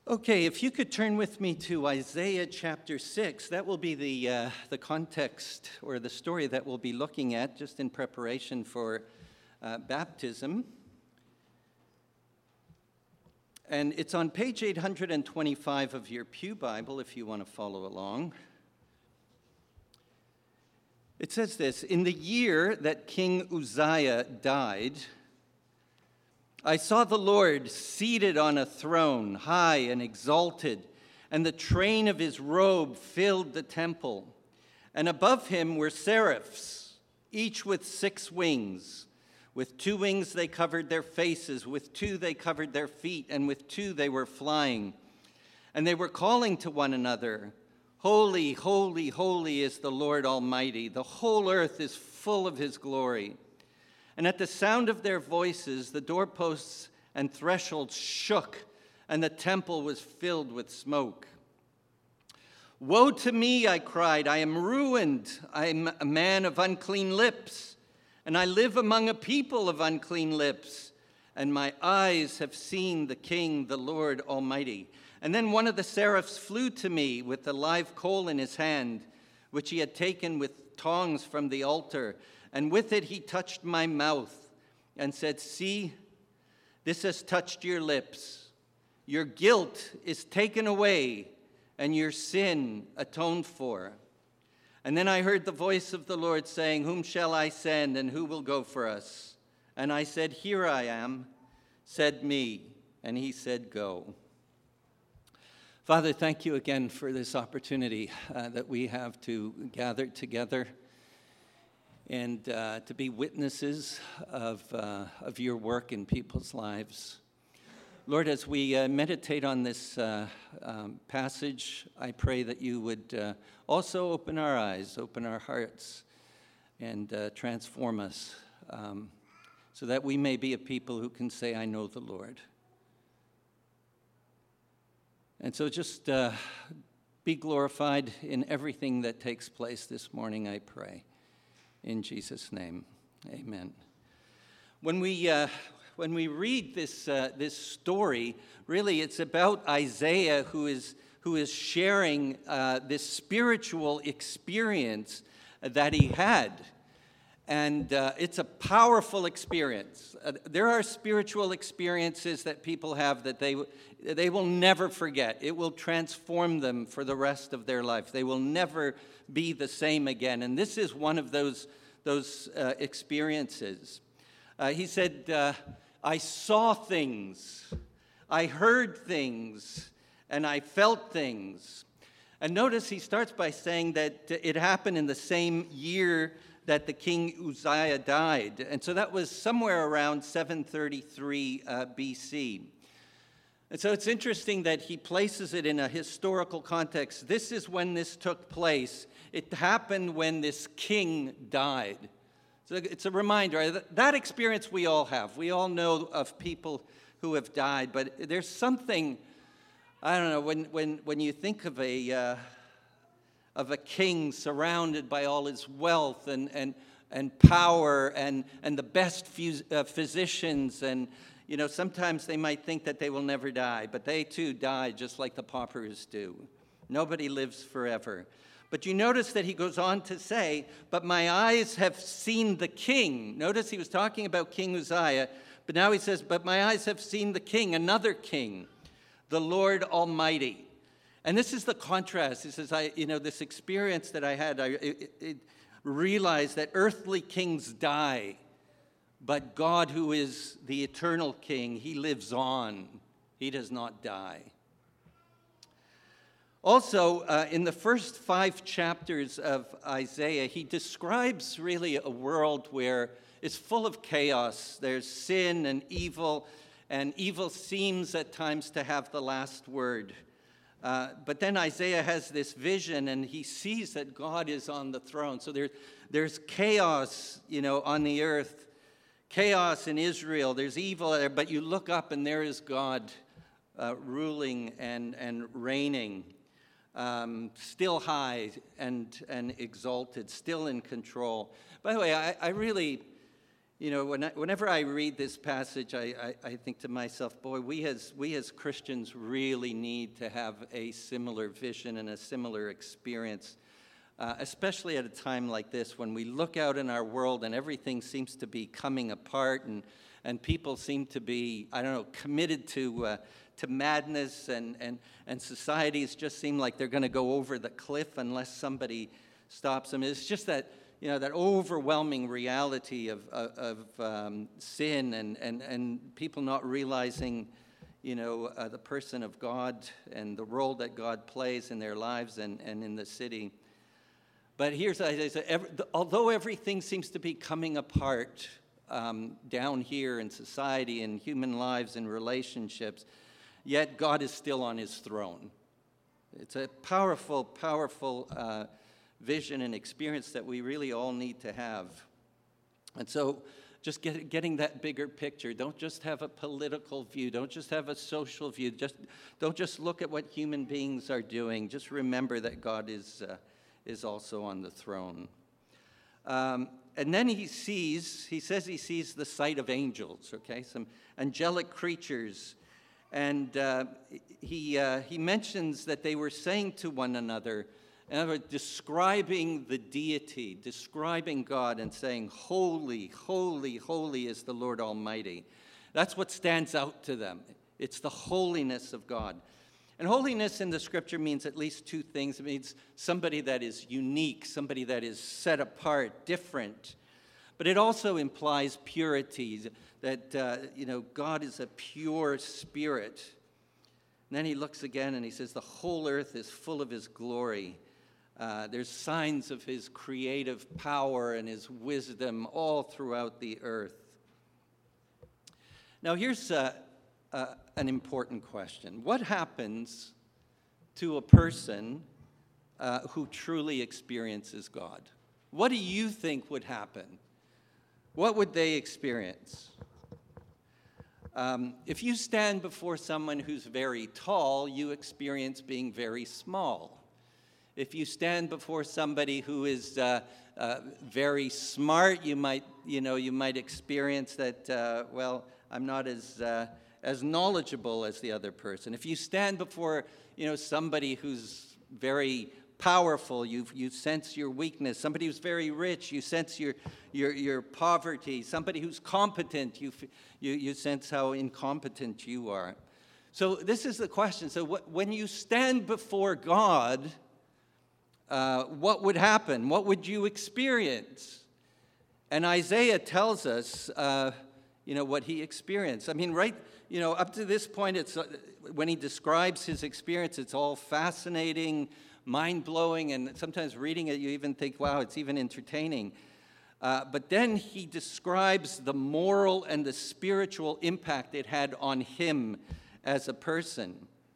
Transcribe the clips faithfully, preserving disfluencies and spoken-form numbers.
Okay, if you could turn with me to Isaiah chapter six, that will be the, uh, the context or the story that we'll be looking at just in preparation for uh, baptism. And it's on page eight hundred twenty-five of your Pew Bible if you want to follow along. It says this: "In the year that King Uzziah died, I saw the Lord seated on a throne, high and exalted, and the train of his robe filled the temple. And above him were seraphs, each with six wings. With two wings they covered their faces, with two they covered their feet, and with two they were flying. And they were calling to one another, 'Holy, holy, holy is the Lord Almighty. The whole earth is full of his glory.' And at the sound of their voices, the doorposts and thresholds shook, and the temple was filled with smoke. 'Woe to me,' I cried, 'I am ruined. I am a man of unclean lips, and I live among a people of unclean lips. And my eyes have seen the King, the Lord Almighty.' And then one of the seraphs flew to me with a live coal in his hand, which he had taken with tongs from the altar. And with it he touched my mouth and said, 'See, this has touched your lips. Your guilt is taken away and your sin atoned for.' And then I heard the voice of the Lord saying, 'Whom shall I send, and who will go for us?' And I said, 'Here I am, send me.' And he said, 'Go.'" Father, thank you again for this opportunity uh, that we have to gather together and uh, to be witnesses of, uh, of your work in people's lives. Lord, as we uh, meditate on this uh, um, passage, I pray that you would uh, also open our eyes, open our hearts, and uh, transform us um, so that we may be a people who can say, "I know the Lord." And so just uh, be glorified in everything that takes place this morning, I pray. In Jesus' name, amen. When we uh, when we read this uh, this story, really it's about Isaiah who is who is sharing uh, this spiritual experience that he had, and uh, it's a powerful experience. Uh, there are spiritual experiences that people have that they they will never forget. It will transform them for the rest of their life. They will never be the same again. And this is one of those, those uh, experiences. Uh, he said, uh, "I saw things, I heard things, and I felt things." And notice he starts by saying that it happened in the same year that the king Uzziah died. And so that was somewhere around seven thirty-three uh, B C. And so it's interesting that he places it in a historical context. This is when this took place. It happened when this king died. So it's a reminder. That experience we all have. We all know of people who have died. But there's something, I don't know, when when, when you think of a uh, of a king surrounded by all his wealth and and, and power and, and the best phys- uh, physicians, and you know, sometimes they might think that they will never die, but they too die just like the paupers do. Nobody lives forever. But you notice that he goes on to say, "But my eyes have seen the king." Notice he was talking about King Uzziah, but now he says, "But my eyes have seen the king," another king, "the Lord Almighty." And this is the contrast. He says, I, you know, this experience that I had, I it, it realized that earthly kings die, but God, who is the eternal king, he lives on. He does not die. Also, uh, in the first five chapters of Isaiah, he describes really a world where it's full of chaos. There's sin and evil, and evil seems at times to have the last word. Uh, but then Isaiah has this vision, and he sees that God is on the throne. So there, there's chaos, you know, on the earth. Chaos in Israel, there's evil there, but you look up and there is God uh, ruling and, and reigning, um, still high and, and exalted, still in control. By the way, I, I really, You know, when I, whenever I read this passage, I, I, I think to myself, boy, we as, we as Christians really need to have a similar vision and a similar experience, uh, especially at a time like this when we look out in our world and everything seems to be coming apart and, and people seem to be, I don't know, committed to, uh, to madness and, and, and societies just seem like they're going to go over the cliff unless somebody stops them. It's just that, you know, that overwhelming reality of, of, of um, sin and, and, and people not realizing, you know, uh, the person of God and the role that God plays in their lives and, and in the city. But here's, I say, every, although everything seems to be coming apart um, down here in society and human lives and relationships, yet God is still on his throne. It's a powerful, powerful uh vision and experience that we really all need to have. And so just get, getting that bigger picture. Don't just have a political view. Don't just have a social view. Just don't just look at what human beings are doing. Just remember that God is, uh, is also on the throne. Um, and then he sees, he says he sees the sight of angels, okay, some angelic creatures. And uh, he, uh, he mentions that they were saying to one another, in other words, describing the deity, describing God and saying, holy, holy, holy is the Lord Almighty. That's what stands out to them. It's the holiness of God. And holiness in the scripture means at least two things. It means somebody that is unique, somebody that is set apart, different. But it also implies purity, that, uh, you know, God is a pure spirit. And then he looks again and he says, the whole earth is full of his glory. Uh, there's signs of his creative power and his wisdom all throughout the earth. Now, here's uh, uh, an important question. What happens to a person uh, who truly experiences God? What do you think would happen? What would they experience? Um, if you stand before someone who's very tall, you experience being very small. If you stand before somebody who is uh, uh, very smart, you might, you know, you might experience that, uh, well, I'm not as uh, as knowledgeable as the other person. If you stand before, you know, somebody who's very powerful, you you sense your weakness. Somebody who's very rich, you sense your your your poverty. Somebody who's competent, you you you sense how incompetent you are. So this is the question. So what, when you stand before God, Uh, what would happen? What would you experience? And Isaiah tells us, uh, you know, what he experienced. I mean, right, you know, up to this point, it's uh, when he describes his experience, it's all fascinating, mind-blowing, and sometimes reading it, you even think, wow, it's even entertaining. Uh, but then he describes the moral and the spiritual impact it had on him as a person.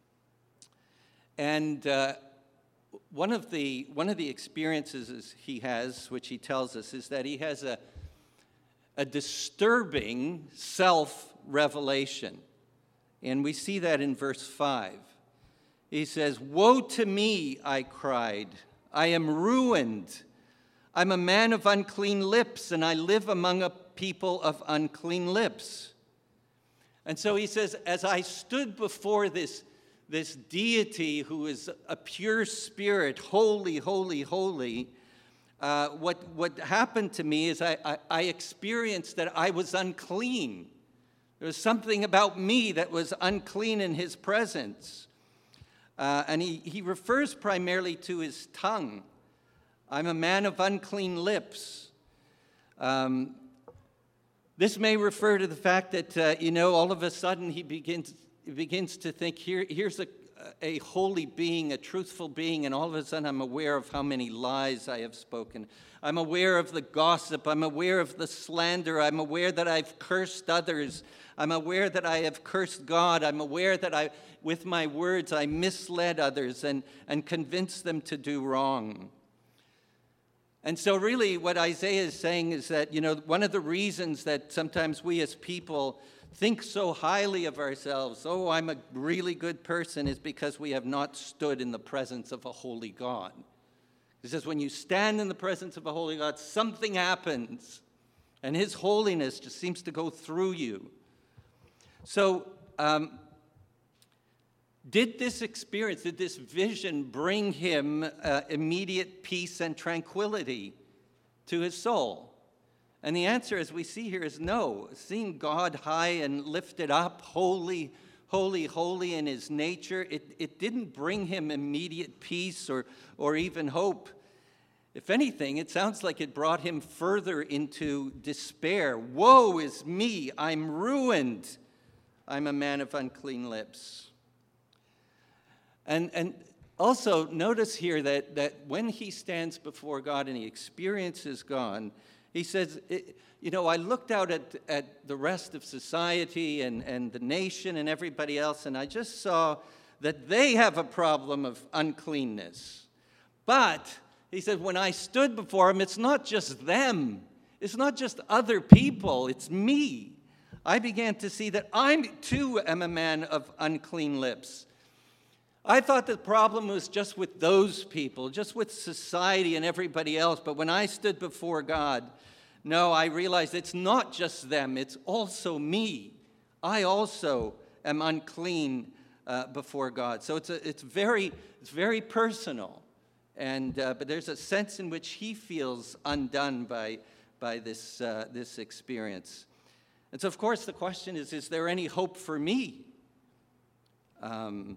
And uh, One of the one of the experiences he has, which he tells us, is that he has a a disturbing self-revelation. And we see that in verse five. He says, "Woe to me, I cried. I am ruined. I'm a man of unclean lips, and I live among a people of unclean lips." And so he says, as I stood before this This deity who is a pure spirit, holy, holy, holy, uh, what, what happened to me is I, I, I experienced that I was unclean. There was something about me that was unclean in his presence. Uh, and he, he refers primarily to his tongue. I'm a man of unclean lips. Um, this may refer to the fact that, uh, you know, all of a sudden he begins... He begins to think, here, here's a, a holy being, a truthful being, and all of a sudden I'm aware of how many lies I have spoken. I'm aware of the gossip. I'm aware of the slander. I'm aware that I've cursed others. I'm aware that I have cursed God. I'm aware that I, with my words I misled others and, and convinced them to do wrong. And so really what Isaiah is saying is that, you know, one of the reasons that sometimes we as people think so highly of ourselves, oh, I'm a really good person, is because we have not stood in the presence of a holy God. He says when you stand in the presence of a holy God, something happens. and his holiness just seems to go through you. So, um, did this experience, did this vision bring him uh, immediate peace and tranquility to his soul? And the answer, as we see here, is no. Seeing God high and lifted up, holy, holy, holy in his nature, it, it didn't bring him immediate peace or, or even hope. If anything, it sounds like it brought him further into despair. Woe is me, I'm ruined. I'm a man of unclean lips. And, and also notice here that, that when he stands before God and he experiences God, he says, you know, I looked out at, at the rest of society and, and the nation and everybody else, and I just saw that they have a problem of uncleanness. But, he said, when I stood before him, it's not just them. It's not just other people. It's me. I began to see that I, too, am a man of unclean lips. I thought the problem was just with those people, just with society and everybody else. But when I stood before God, no, I realized it's not just them, it's also me. I also am unclean uh, before God. So it's a, it's very it's very personal, and uh, but there's a sense in which he feels undone by by this uh, this experience. And so, of course, the question is: is there any hope for me? Um,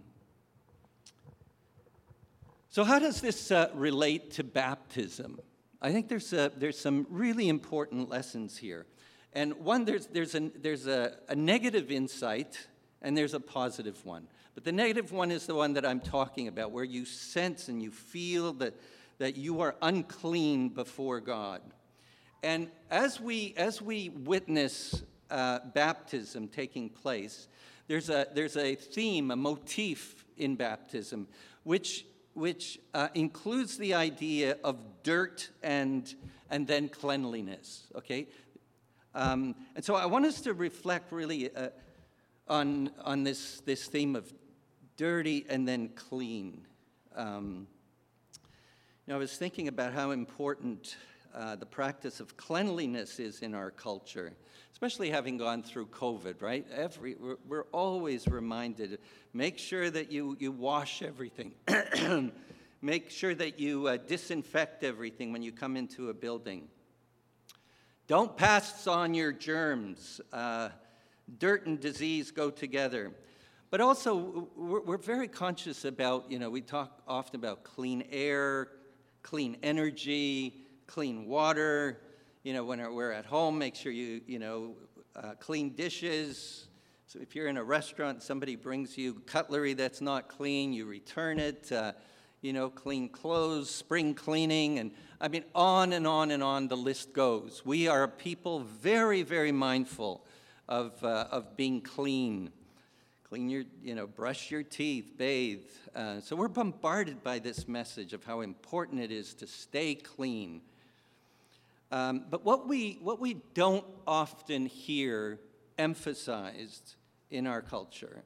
So how does this uh, relate to baptism? I think there's a, there's some really important lessons here. And one, there's, there's, a, there's a, a negative insight, and there's a positive one. But the negative one is the one that I'm talking about, where you sense and you feel that, that you are unclean before God. And as we, as we witness uh, baptism taking place, there's a, there's a theme, a motif in baptism, which which uh, includes the idea of dirt and, and then cleanliness, okay? Um, and so I want us to reflect really uh, on, on this, this theme of dirty and then clean. Um, you know, I was thinking about how important uh, the practice of cleanliness is in our culture, especially having gone through COVID, right? Every, we're, we're always reminded, make sure that you, you wash everything. Make sure that you uh, disinfect everything when you come into a building. Don't pass on your germs. Uh, dirt and disease go together. But also, we're, we're very conscious about, you know, we talk often about clean air, clean energy, clean water. You know, when we're at home, make sure you, you know, uh, clean dishes. So if you're in a restaurant, somebody brings you cutlery that's not clean, you return it. Uh, you know, clean clothes, spring cleaning, and I mean, on and on and on the list goes. We are a people very, very mindful of, uh, of being clean. Clean your, you know, brush your teeth, bathe. Uh, so we're bombarded by this message of how important it is to stay clean. Um, but what we, what we don't often hear emphasized in our culture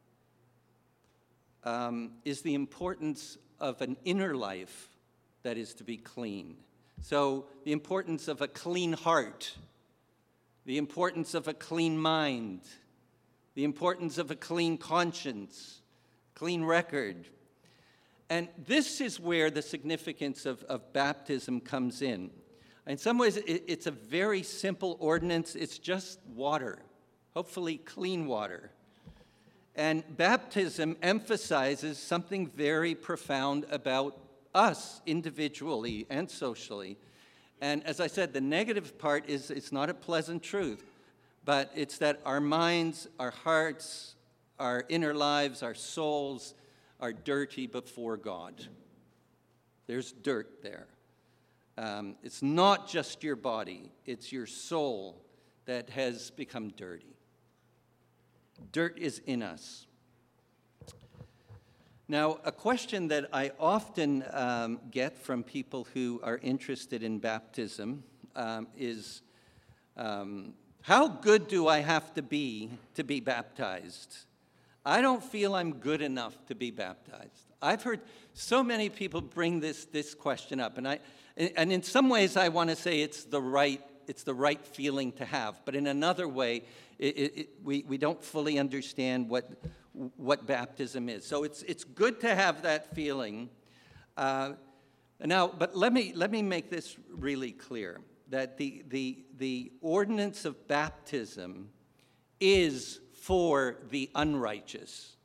um, is the importance of an inner life that is to be clean. So the importance of a clean heart, the importance of a clean mind, the importance of a clean conscience, clean record. And this is where the significance of, of baptism comes in. In some ways, it, it's a very simple ordinance. It's just water, hopefully clean water. And baptism emphasizes something very profound about us individually and socially. And as I said, the negative part is it's not a pleasant truth, but it's that our minds, our hearts, our inner lives, our souls are dirty before God. There's dirt there. Um, it's not just your body, it's your soul that has become dirty. Dirt is in us. Now, a question that I often um, get from people who are interested in baptism um, is, um, how good do I have to be to be baptized? I don't feel I'm good enough to be baptized. I've heard so many people bring this, this question up, and I, and in some ways I want to say it's the right it's the right feeling to have. But in another way, it, it, it, we, we don't fully understand what, what baptism is. So it's, it's good to have that feeling. Uh, now, but let me, let me make this really clear, that the, the, the ordinance of baptism is for the unrighteous.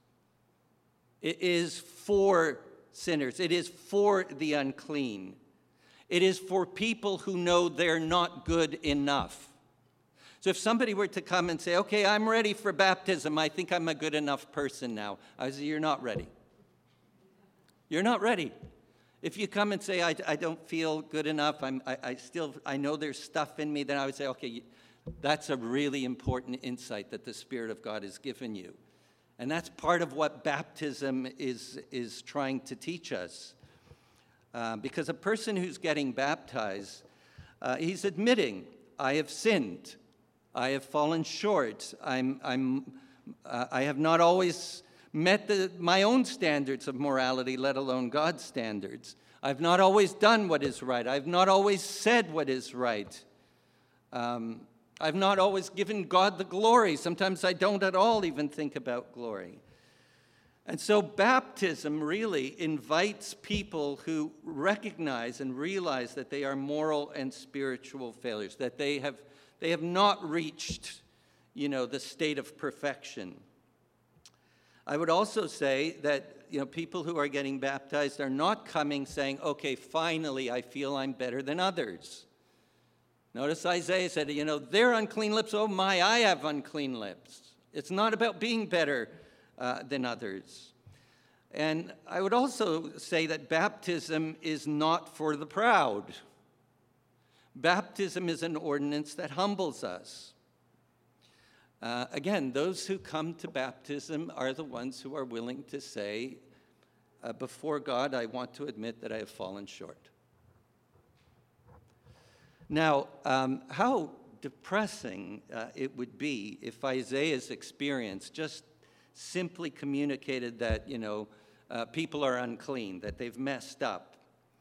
It is for sinners. It is for the unclean. It is for people who know they're not good enough. So if somebody were to come and say, okay, I'm ready for baptism, I think I'm a good enough person now, I would say, you're not ready. You're not ready. If you come and say, I, I don't feel good enough, I'm, I, I still, I know there's stuff in me, then I would say, okay, that's a really important insight that the Spirit of God has given you. And that's part of what baptism is, is trying to teach us. Uh, because a person who's getting baptized, uh, he's admitting, I have sinned. I have fallen short. I'm, I'm, uh, I have not always met the, my own standards of morality, let alone God's standards. I've not always done what is right. I've not always said what is right. Um, I've not always given God the glory. Sometimes I don't at all even think about glory. And so baptism really invites people who recognize and realize that they are moral and spiritual failures, that they have, they have not reached, you know, the state of perfection. I would also say that, you know, people who are getting baptized are not coming saying, okay, finally I feel I'm better than others. Notice Isaiah said, you know, they're unclean lips. Oh my, I have unclean lips. It's not about being better uh, than others. And I would also say that baptism is not for the proud. Baptism is an ordinance that humbles us. Uh, again, those who come to baptism are the ones who are willing to say, uh, before God, I want to admit that I have fallen short. Now, um, how depressing uh, it would be if Isaiah's experience just simply communicated that, you know, uh, people are unclean, that they've messed up.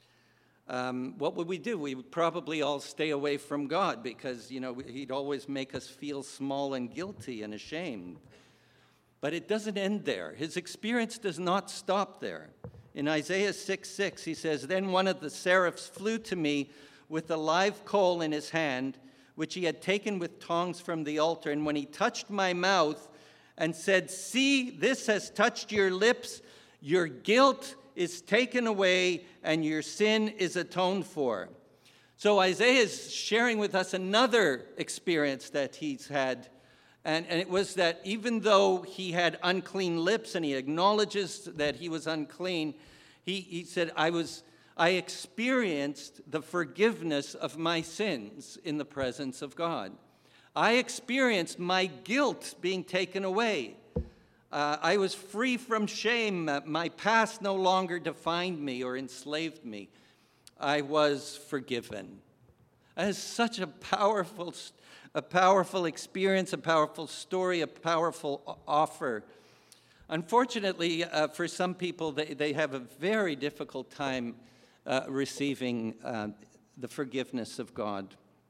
Um, what would we do? We would probably all stay away from God because, you know, he'd always make us feel small and guilty and ashamed. But it doesn't end there. His experience does not stop there. In Isaiah six six, he says, "Then one of the seraphs flew to me with a live coal in his hand, which he had taken with tongs from the altar. And when he touched my mouth and said, 'See, this has touched your lips, your guilt is taken away and your sin is atoned for.'" So Isaiah is sharing with us another experience that he's had. And, and it was that even though he had unclean lips and he acknowledges that he was unclean, he, he said, I was... I experienced the forgiveness of my sins in the presence of God. I experienced my guilt being taken away. Uh, I was free from shame. My past no longer defined me or enslaved me. I was forgiven. That is such a powerful, a powerful experience, a powerful story, a powerful offer. Unfortunately, uh, for some people, they, they have a very difficult time Uh, receiving uh, the forgiveness of God.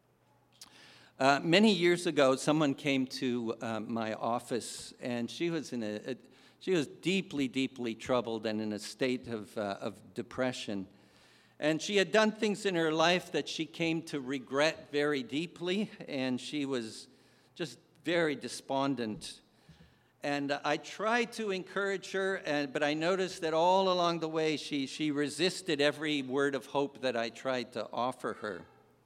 Uh, many years ago, someone came to uh, my office, and she was in a, a she was deeply, deeply troubled and in a state of uh, of depression. And she had done things in her life that she came to regret very deeply, and she was just very despondent. And I tried to encourage her, and, but I noticed that all along the way, she, she resisted every word of hope that I tried to offer her.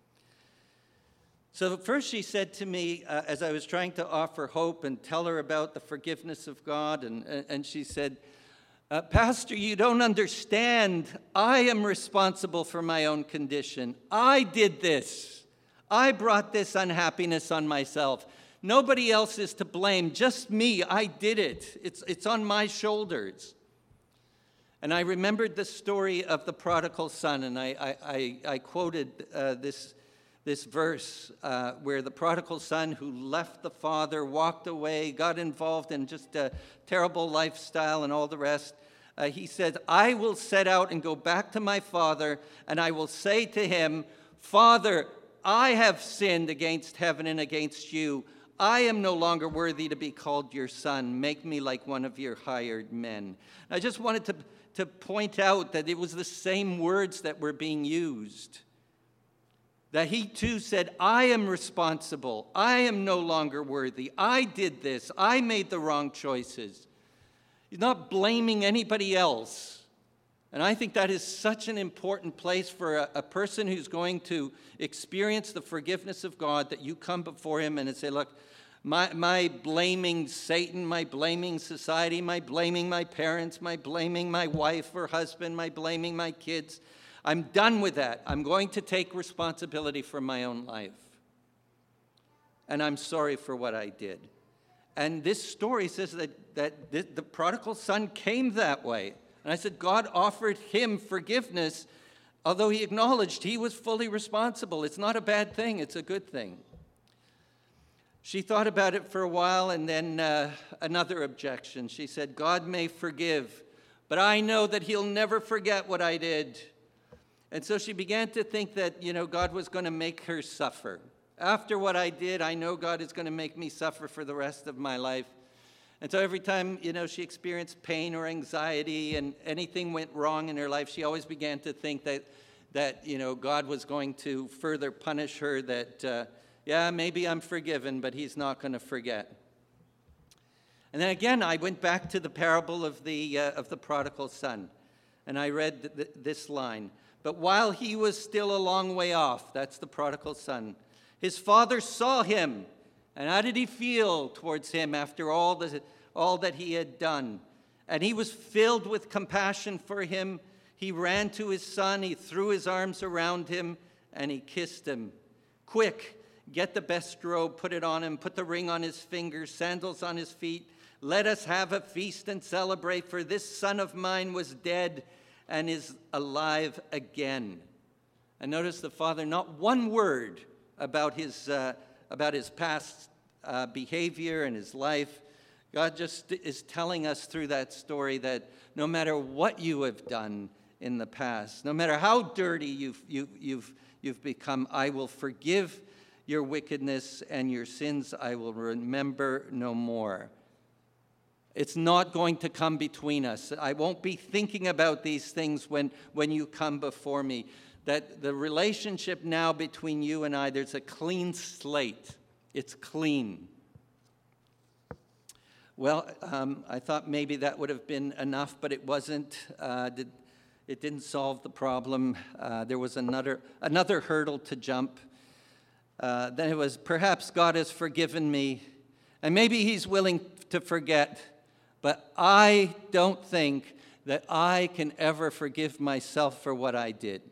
So first she said to me, uh, as I was trying to offer hope and tell her about the forgiveness of God, and, and she said, uh, "Pastor, you don't understand. I am responsible for my own condition. I did this. I brought this unhappiness on myself. Nobody else is to blame, just me. I did it. It's, it's on my shoulders." And I remembered the story of the prodigal son, and I, I, I, I quoted uh, this, this verse uh, where the prodigal son who left the father, walked away, got involved in just a terrible lifestyle and all the rest. Uh, he said, "I will set out and go back to my father, and I will say to him, 'Father, I have sinned against heaven and against you. I am no longer worthy to be called your son. Make me like one of your hired men. I just wanted to, to point out that it was the same words that were being used. That he too said, I am responsible. I am no longer worthy. I did this. I made the wrong choices. He's not blaming anybody else. And I think that is such an important place for a, a person who's going to experience the forgiveness of God, that you come before him and say, look, my, my blaming Satan, my blaming society, my blaming my parents, my blaming my wife or husband, my blaming my kids, I'm done with that. I'm going to take responsibility for my own life. And I'm sorry for what I did. And this story says that, that the, the prodigal son came that way. And I said, God offered him forgiveness, although he acknowledged he was fully responsible. It's not a bad thing. It's a good thing. She thought about it for a while, and then uh, another objection. She said, God may forgive, but I know that he'll never forget what I did. And so she began to think that, you know, God was going to make her suffer. After what I did, I know God is going to make me suffer for the rest of my life. And so every time, you know, she experienced pain or anxiety and anything went wrong in her life, she always began to think that, that you know, God was going to further punish her, that, uh, yeah, maybe I'm forgiven, but he's not going to forget. And then again, I went back to the parable of the, uh, of the prodigal son, and I read th- th- this line. But while he was still a long way off, that's the prodigal son, his father saw him. And how did he feel towards him after all, the, all that he had done? And he was filled with compassion for him. He ran to his son, he threw his arms around him, and he kissed him. Quick, get the best robe, put it on him, put the ring on his finger, sandals on his feet. Let us have a feast and celebrate, for this son of mine was dead and is alive again. And notice the father, not one word about his uh, about his past uh, behavior and his life. God just is telling us through that story that no matter what you have done in the past, no matter how dirty you've, you, you've, you've become, I will forgive your wickedness, and your sins I will remember no more. It's not going to come between us. I won't be thinking about these things when, when you come before me. That the relationship now between you and I, there's a clean slate. It's clean. Well, um, I thought maybe that would have been enough, but it wasn't. Uh, did, it didn't solve the problem. Uh, there was another, another hurdle to jump. Uh, then it was, perhaps God has forgiven me, and maybe he's willing to forget, but I don't think that I can ever forgive myself for what I did.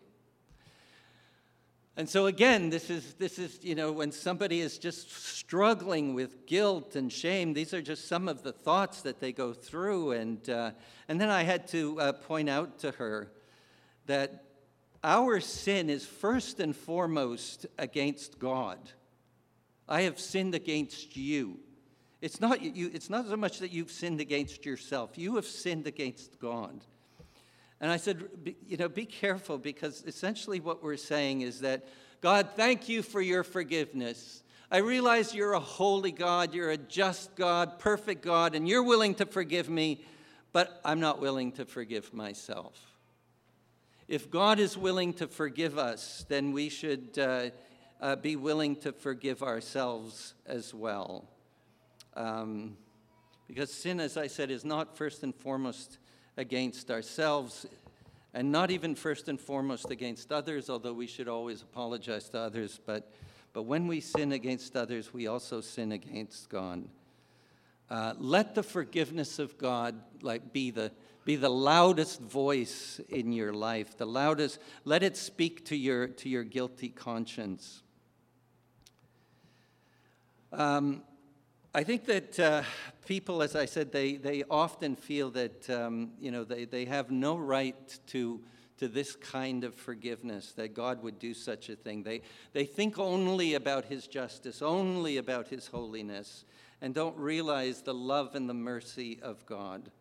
And so again, this is, this is, you know, when somebody is just struggling with guilt and shame, these are just some of the thoughts that they go through. And, uh, and then I had to uh, point out to her that our sin is first and foremost against God. I have sinned against you. It's not, you, it's not so much that you've sinned against yourself. You have sinned against God. And I said, you know, be careful, because essentially what we're saying is that, God, thank you for your forgiveness. I realize you're a holy God, you're a just God, perfect God, and you're willing to forgive me, but I'm not willing to forgive myself. If God is willing to forgive us, then we should uh, uh, be willing to forgive ourselves as well. Um, because sin, as I said, is not first and foremost against ourselves, and not even first and foremost against others, although we should always apologize to others. But, but when we sin against others, we also sin against God. Uh, let the forgiveness of God like be the be the loudest voice in your life, the loudest. Let it speak to your to your guilty conscience. Um, I think that uh, people, as I said, they, they often feel that, um, you know, they, they have no right to, to this kind of forgiveness, that God would do such a thing. They, they think only about his justice, only about his holiness, and don't realize the love and the mercy of God.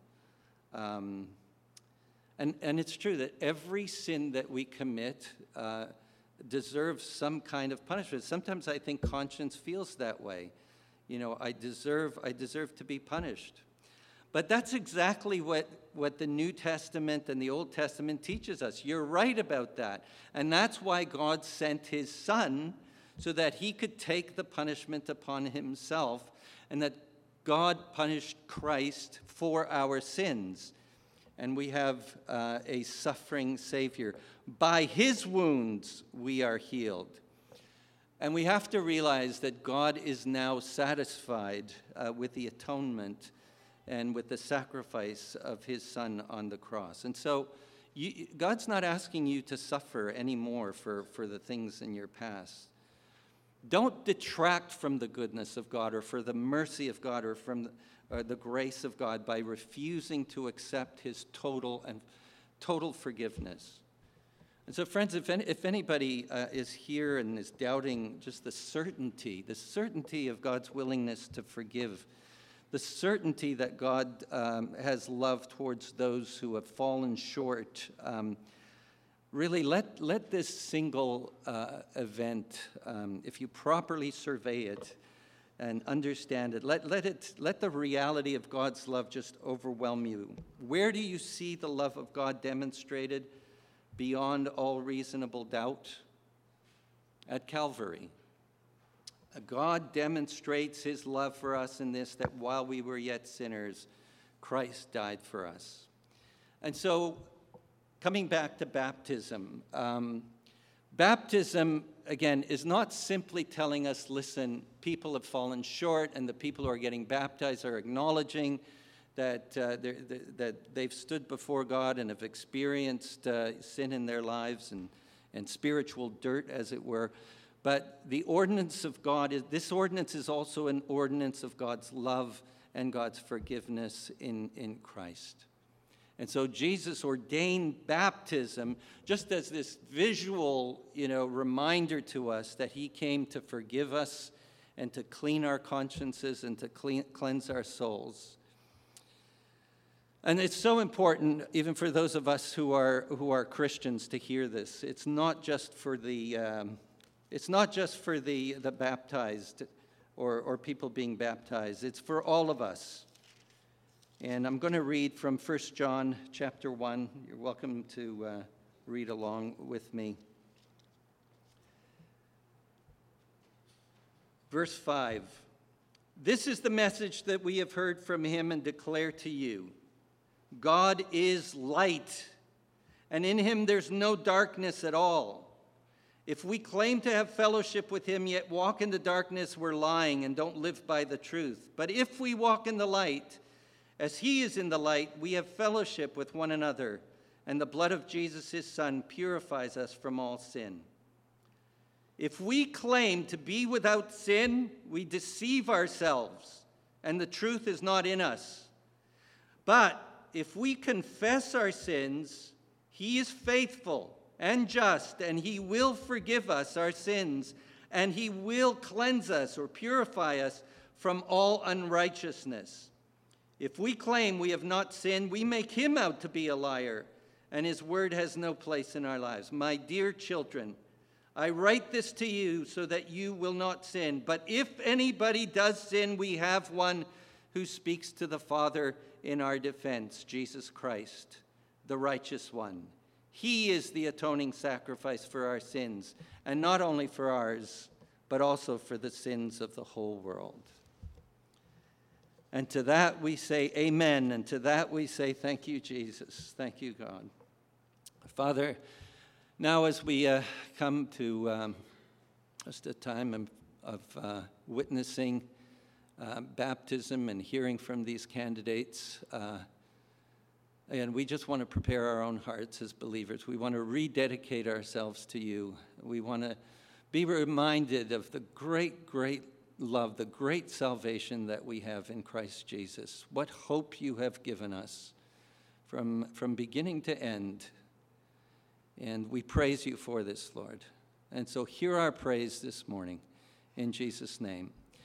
Um, and, and it's true that every sin that we commit, uh, deserve some kind of punishment. Sometimes I think conscience feels that way. You know, I deserve, I deserve to be punished. But that's exactly what, what the New Testament and the Old Testament teaches us. You're right about that. And that's why God sent his Son, so that he could take the punishment upon himself, and that God punished Christ for our sins. And we have uh, a suffering Savior. By his wounds we are healed. And we have to realize that God is now satisfied uh, with the atonement and with the sacrifice of his Son on the cross. And so you, God's not asking you to suffer anymore for, for the things in your past. Don't detract from the goodness of God or for the mercy of God or from the, or the grace of God by refusing to accept his total and total forgiveness. And so, friends, if, any, if anybody uh, is here and is doubting just the certainty, the certainty of God's willingness to forgive, the certainty that God um, has love towards those who have fallen short, um, really let, let this single uh, event, um, if you properly survey it and understand it, let, let it, let the reality of God's love just overwhelm you. Where do you see the love of God demonstrated beyond all reasonable doubt? At Calvary. God demonstrates his love for us in this, that while we were yet sinners, Christ died for us. And so, coming back to baptism, um, baptism, again, is not simply telling us, listen, people have fallen short, and the people who are getting baptized are acknowledging that, uh, that they've stood before God and have experienced uh, sin in their lives and, and spiritual dirt, as it were. But the ordinance of God, is, this ordinance is also an ordinance of God's love and God's forgiveness in, in Christ. And so Jesus ordained baptism just as this visual, you know, reminder to us that he came to forgive us and to clean our consciences and to clean, cleanse our souls. And it's so important, even for those of us who are who are Christians, to hear this. It's not just for the um, it's not just for the the baptized or or people being baptized. It's for all of us. And I'm going to read from First John chapter one. You're welcome to uh, read along with me. Verse five. This is the message that we have heard from him and declare to you. God is light, and in him there's no darkness at all. If we claim to have fellowship with him, yet walk in the darkness, we're lying and don't live by the truth. But if we walk in the light, as he is in the light, we have fellowship with one another, and the blood of Jesus, his Son, purifies us from all sin. If we claim to be without sin, we deceive ourselves, and the truth is not in us. But if we confess our sins, he is faithful and just, and he will forgive us our sins, and he will cleanse us or purify us from all unrighteousness. If we claim we have not sinned, we make him out to be a liar, and his word has no place in our lives. My dear children, I write this to you so that you will not sin. But if anybody does sin, we have one who speaks to the Father in our defense, Jesus Christ, the righteous one. He is the atoning sacrifice for our sins, and not only for ours, but also for the sins of the whole world. And to that we say amen, and to that we say thank you, Jesus. Thank you, God. Father, now as we uh, come to um, just a time of, of uh, witnessing Uh, baptism and hearing from these candidates. Uh, and we just want to prepare our own hearts as believers. We want to rededicate ourselves to you. We want to be reminded of the great, great love, the great salvation that we have in Christ Jesus. What hope you have given us from, from beginning to end. And we praise you for this, Lord. And so hear our praise this morning. In Jesus' name.